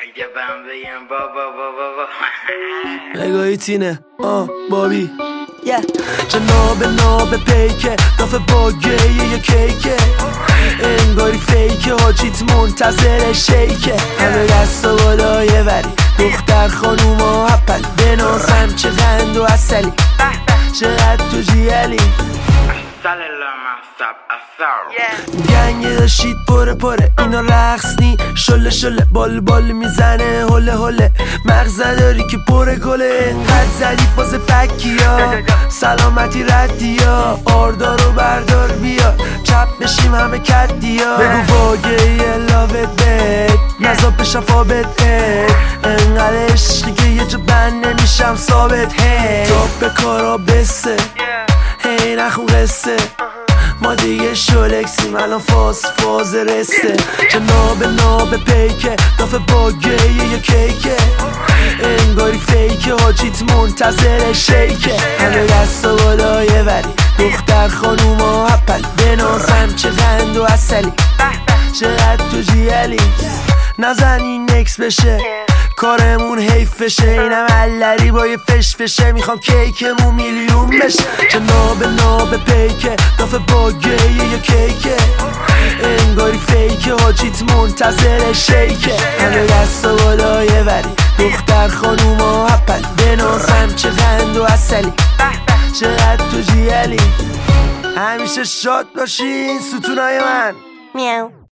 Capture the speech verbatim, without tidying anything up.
اگه بهم بگم بابا بابا نگاهی تینه آه بابی yeah. جناب ناب پیکه دافه باگه یه کیکه انگاری فیکه حاجیت منتظر شیکه همه دست و بالای وری دختر خانوما هپل بنازم چه غند و اصلی چقدر تو جیالی گنگه داشتید پره پره اینا رقص نی شله شله بال بال میزنه هله هله مغز نداری که پره گله انقدر زدی فاز فکیا سلامتی ردیا آردارو بردار بیا چپ بشیم همه کدیا بگو واگه یه لاوت بد نزا به شفابت اد انقدر عشقی که یه جا بند نمیشم ثابت هی تاب به کارا بسه هی نخون قصه ما دیگه شولکسیم الان فاز فاز رسه جناب ناب پیکه دافه باگه یه کیکه انگاری فیکه حاجیت منتظر شیکه همه دست و بالای وری دختر خانوما هپل بنازم چه غند و اصلی چقدر تو جیالی نزن این نکس بشه کارمون حیف بشه اینم علری با یه فش فشه میخوام کیکمون میلیون بشه جناب ناب پیکه دافه باگه یه کیکه انگاری فیکه حاجیت منتظر شیکه همه دست و بالای وری دختر خانوما هپل بنازم چه غند و اصلی چقدر تو جیالی همیشه شاد باشین ستونای من میاو